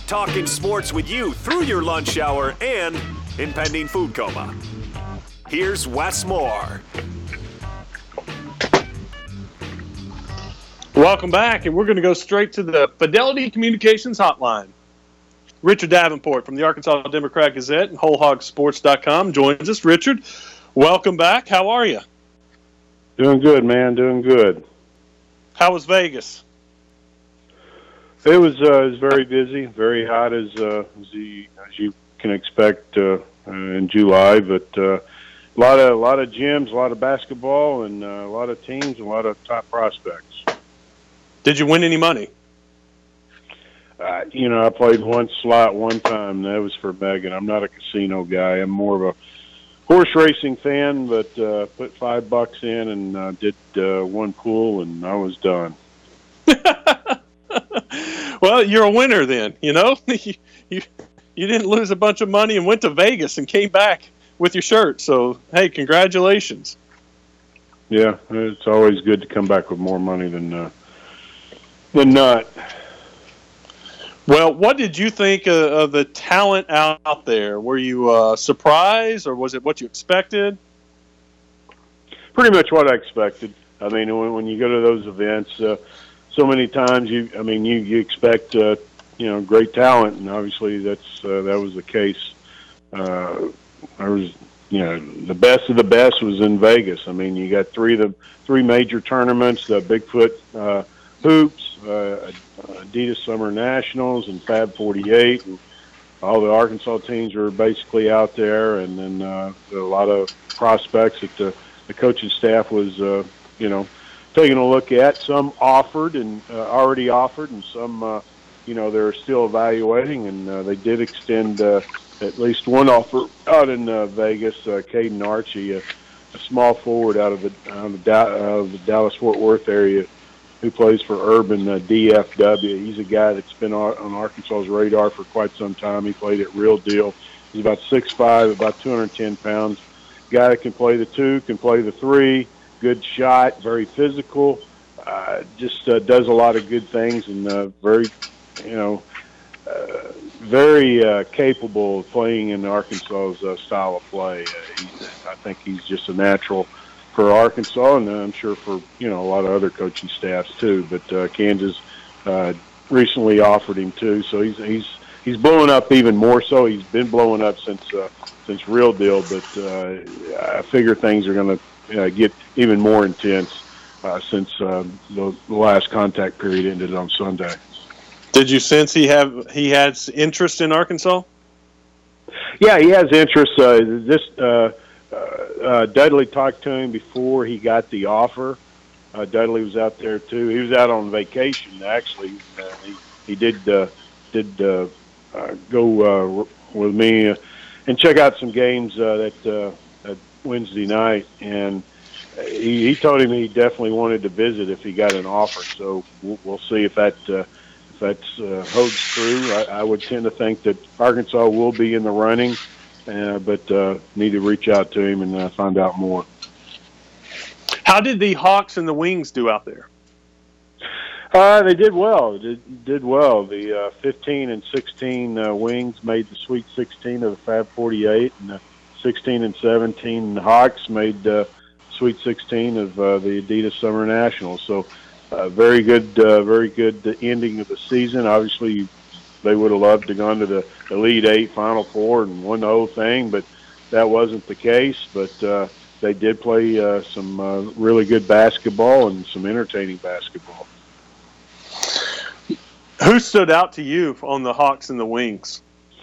talking sports with you through your lunch hour and impending food coma. Here's Wes Moore. Welcome back, and we're going to go straight to the Fidelity Communications Hotline. Richard Davenport from the Arkansas Democrat-Gazette and WholeHogSports.com joins us. Richard, welcome back. How are you? Doing good, man. Doing good. How was Vegas? It was very busy, very hot as you can expect in July. But a lot of gyms, a lot of basketball, and a lot of teams, and a lot of top prospects. Did you win any money? I played one slot one time, and that was for Megan. I'm not a casino guy. I'm more of a horse racing fan, but put $5 in and did one pool, and I was done. Well, you're a winner then, you know? You didn't lose a bunch of money and went to Vegas and came back with your shirt. So, hey, congratulations. Yeah, it's always good to come back with more money than not. Well, what did you think of the talent out there? Were you surprised, or was it what you expected? Pretty much what I expected. I mean, when you go to those events, so many times you expect great talent, and obviously that was the case. The best of the best was in Vegas. I mean, you got three major tournaments: the Bigfoot Hoops, Adidas Summer Nationals, and Fab 48. And all the Arkansas teams were basically out there, and then a lot of prospects that the coaching staff was, taking a look at. Some offered and already offered, and some, they're still evaluating. And they did extend at least one offer out in Vegas. Caden Archie, a small forward out of the Dallas-Fort Worth area, who plays for Urban DFW. He's a guy that's been on Arkansas's radar for quite some time. He played at Real Deal. He's about 6'5", about 210 pounds. Guy that can play the 2, can play the 3, good shot, very physical, just does a lot of good things, and very capable of playing in Arkansas's style of play. I think he's just a natural for Arkansas, and I'm sure for a lot of other coaching staffs too. But Kansas recently offered him too, so he's blowing up even more. So he's been blowing up since Real Deal, but I figure things are going to get even more intense since the last contact period ended on Sunday. Did you sense he has interest in Arkansas? Yeah, he has interest. Dudley talked to him before he got the offer. Dudley was out there too. He was out on vacation actually. He did go with me and check out some games that Wednesday night, and he told him he definitely wanted to visit if he got an offer. So we'll see if that holds true. I would tend to think that Arkansas will be in the running. But need to reach out to him and find out more. How did the Hawks and the Wings do out there? They did well. Did well. The 15 and 16 Wings made the Sweet 16 of the Fab 48, and the 16 and 17 Hawks made the Sweet 16 of the Adidas Summer Nationals. So very good ending of the season. Obviously, they would have loved to gone to the Elite Eight, Final Four, and won the whole thing, but that wasn't the case. But they did play some really good basketball and some entertaining basketball. Who stood out to you on the Hawks and the Wings?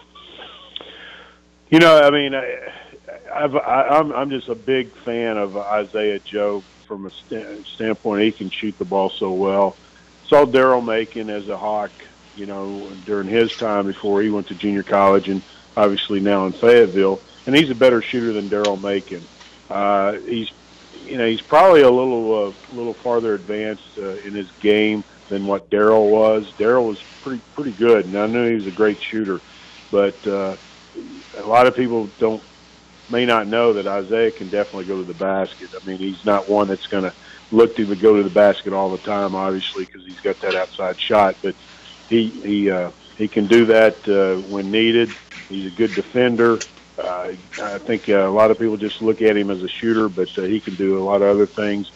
I'm just a big fan of Isaiah Joe from a standpoint. He can shoot the ball so well. Saw Daryl Macon as a Hawk, during his time before he went to junior college, and obviously now in Fayetteville. And he's a better shooter than Daryl Macon. He's probably a little farther advanced in his game than what Daryl was. Daryl was pretty good, and I knew he was a great shooter. But a lot of people may not know that Isaiah can definitely go to the basket. I mean, he's not one that's going to look to go to the basket all the time, obviously, because he's got that outside shot. But he he can do that when needed. He's a good defender. I think a lot of people just look at him as a shooter, but he can do a lot of other things.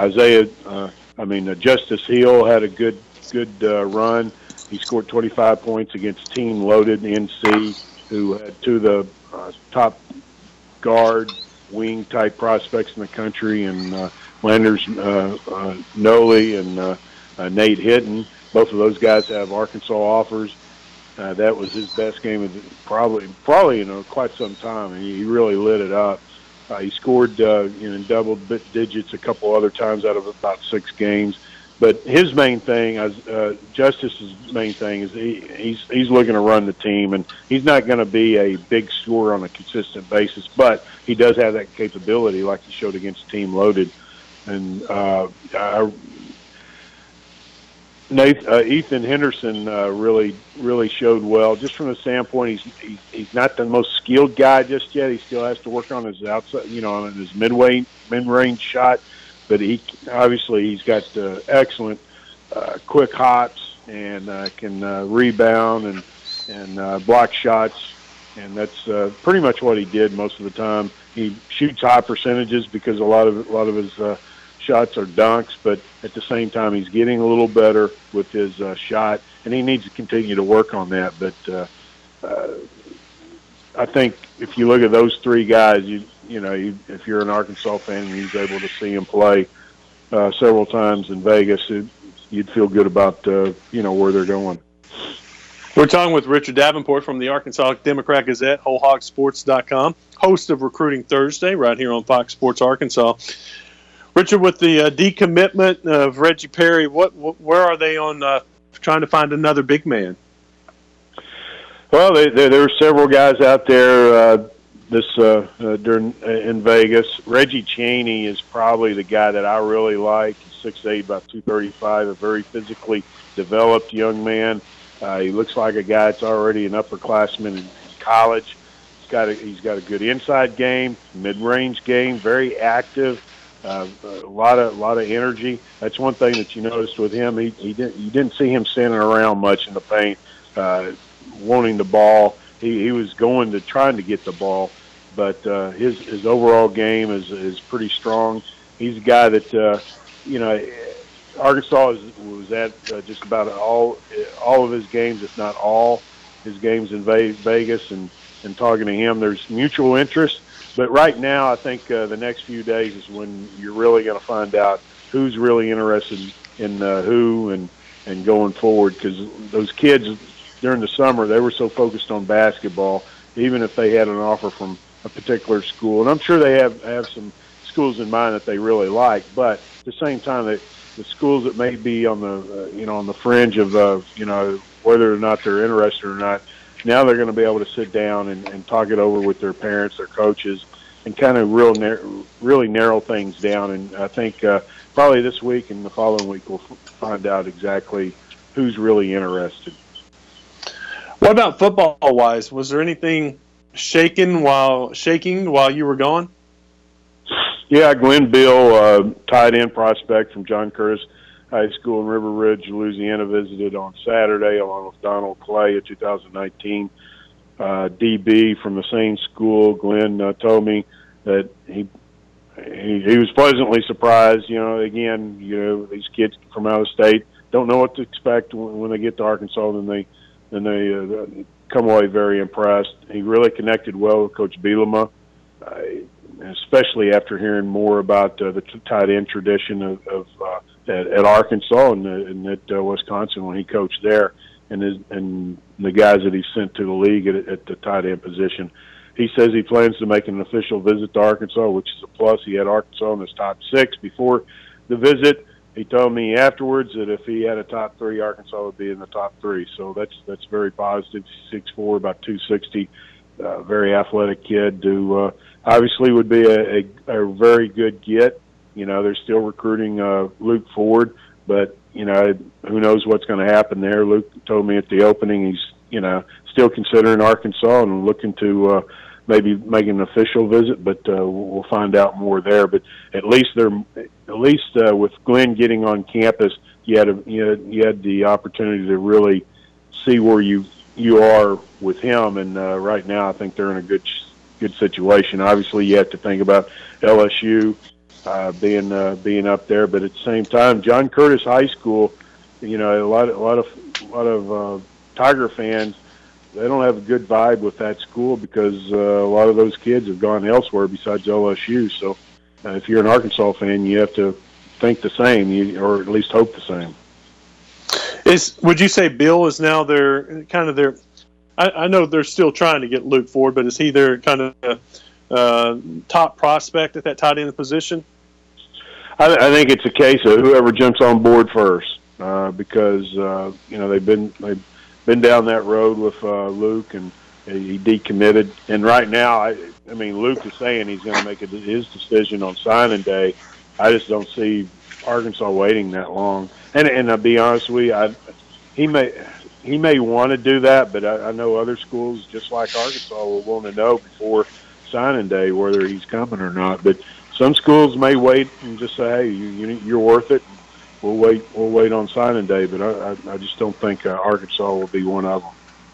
Justice Hill had a good run. He scored 25 points against Team Loaded NC, who had two of the top guard wing type prospects in the country, and Landers Noli and Nate Hitton. Both of those guys have Arkansas offers. That was his best game of probably in quite some time, and he really lit it up. He scored in double digits a couple other times out of about 6 games. But his main thing, Justice's main thing, is he's looking to run the team, and he's not going to be a big scorer on a consistent basis, but he does have that capability, like he showed against Team Loaded. And Ethan Henderson really showed well, just from the standpoint he's not the most skilled guy just yet. He still has to work on his outside, on his mid-range shot. But he's got excellent quick hops and can rebound and block shots, and that's pretty much what he did most of the time. He shoots high percentages because a lot of his shots are dunks, but at the same time he's getting a little better with his shot, and he needs to continue to work on that. But I think if you look at those 3 guys, if you're an Arkansas fan and he's able to see him play several times in Vegas, you'd feel good about where they're going. We're talking with Richard Davenport from the Arkansas Democrat Gazette, WholeHogSports.com, host of Recruiting Thursday right here on Fox Sports Arkansas. Richard, with the decommitment of Reggie Perry, where are they on trying to find another big man? Well, there are several guys out there in Vegas. Reggie Chaney is probably the guy that I really like. He's 6'8", about 235, a very physically developed young man. He looks like a guy that's already an upperclassman in college. He's got a good inside game, mid-range game, very active. A lot of energy. That's one thing that you noticed with him. You didn't see him standing around much in the paint, wanting the ball. He was trying to get the ball, but his overall game is pretty strong. He's a guy that Arkansas was at just about all of his games, if not all his games in Vegas, and talking to him. There's mutual interest. But right now, I think the next few days is when you're really going to find out who's really interested in who and going forward, because those kids during the summer, they were so focused on basketball, even if they had an offer from a particular school. And I'm sure they have some schools in mind that they really like, but at the same time, the schools that may be on the on the fringe of whether or not they're interested or not, now they're going to be able to sit down and talk it over with their parents, their coaches, and kind of really narrow things down. And I think probably this week and the following week we'll find out exactly who's really interested. What about football-wise? Was there anything shaking while you were gone? Yeah, Glenn Bill, tight end prospect from John Curtis High School in River Ridge, Louisiana, visited on Saturday along with Donald Clay, a 2019 DB from the same school. Glenn told me that he was pleasantly surprised. These kids from out of state don't know what to expect when they get to Arkansas, then they come away very impressed. He really connected well with Coach Bielema, especially after hearing more about the tight end tradition at Arkansas and at Wisconsin when he coached there, and the guys that he sent to the league at the tight end position. He says he plans to make an official visit to Arkansas, which is a plus. He had Arkansas in his top 6 before the visit. He told me afterwards that if he had a top 3, Arkansas would be in the top 3. So that's very positive. 6'4", about 260, very athletic kid who obviously would be a very good get. They're still recruiting Luke Ford, but who knows what's going to happen there. Luke told me at the opening he's still considering Arkansas and looking to maybe make an official visit, but we'll find out more there. But at least with Glenn getting on campus, you had the opportunity to really see where you are with him. And right now, I think they're in a good situation. Obviously, you have to think about LSU being up there, but at the same time, John Curtis High School, you know, a lot of Tiger fans, they don't have a good vibe with that school because a lot of those kids have gone elsewhere besides LSU. So if you're an Arkansas fan, you have to think the same, or at least hope the same. Would you say Bill is now their I know they're still trying to get Luke Ford, but is he their kind of top prospect at that tight end position? I think it's a case of whoever jumps on board first, because you know they've been down that road with Luke, and he decommitted. And right now, I mean, Luke is saying he's going to make his decision on signing day. I just don't see Arkansas waiting that long. And I'll be honest with you, he may want to do that, but I know other schools, just like Arkansas, will want to know before signing day whether he's coming or not. But some schools may wait and just say, "Hey, you're worth it. We'll wait on signing day." But I just don't think Arkansas will be one of them.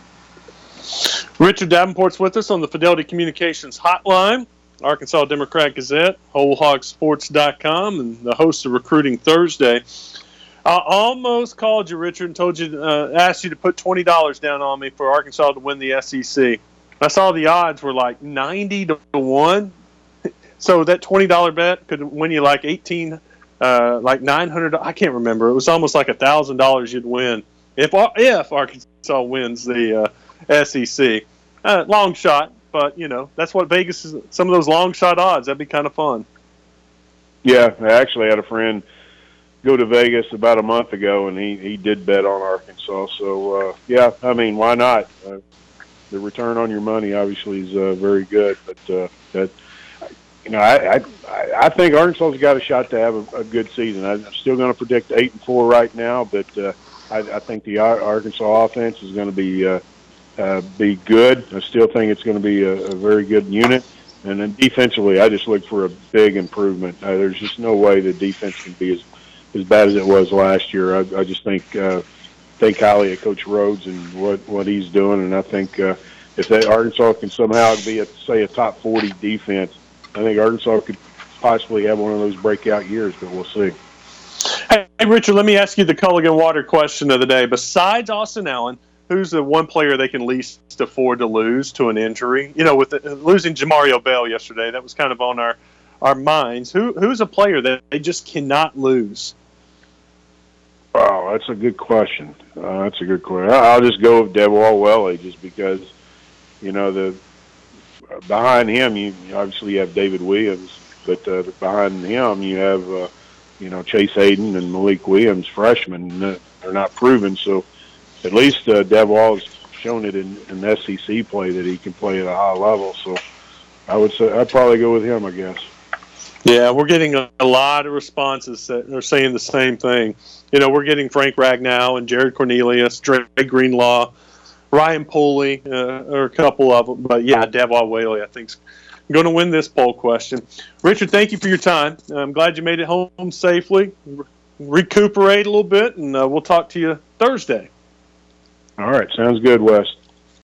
Richard Davenport's with us on the Fidelity Communications Hotline, Arkansas Democrat-Gazette, WholeHogSports.com, and the host of Recruiting Thursday. I almost called you, Richard, and told you, asked you to put $20 down on me for Arkansas to win the SEC. I saw the odds were like 90-1, so that $20 bet could win you like like $900. I can't remember. It was almost like $1,000 you'd win if Arkansas wins the SEC. Long shot, but you know that's what Vegas is. Some of those long shot odds, that'd be kind of fun. Yeah, I actually had a friend go to Vegas about a month ago, and he did bet on Arkansas. So yeah, I mean, why not? The return on your money obviously is very good, but that. You know, I think Arkansas's got a shot to have a good season. I'm still going to predict 8-4 right now, but I think the Arkansas offense is going to be good. I still think it's going to be a very good unit. And then defensively, I just look for a big improvement. There's just no way the defense can be as bad as it was last year. I just think highly of Coach Rhodes and what he's doing, and I think if Arkansas can somehow be a top 40 defense, I think Arkansas could possibly have one of those breakout years, but we'll see. Hey, Richard, let me ask you the Culligan Water question of the day. Besides Austin Allen, who's the one player they can least afford to lose to an injury? You know, with losing Jamario Bell yesterday, that was kind of on our minds. Who's a player that they just cannot lose? Oh, that's a good question. I'll just go with Devwall Whaley just because, you know, behind him, you obviously have David Williams, but behind him you have, Chase Hayden and Malik Williams, freshmen. They're not proven, so at least Devwall's shown it in SEC play that he can play at a high level. So I would say I'd probably go with him, I guess. Yeah, we're getting a lot of responses that are saying the same thing. You know, we're getting Frank Ragnow and Jared Cornelius, Dre Greenlaw, Ryan Pooley, or a couple of them. But, yeah, Devwall Whaley, I think, is going to win this poll question. Richard, thank you for your time. I'm glad you made it home safely. Recuperate a little bit, and we'll talk to you Thursday. All right. Sounds good, Wes.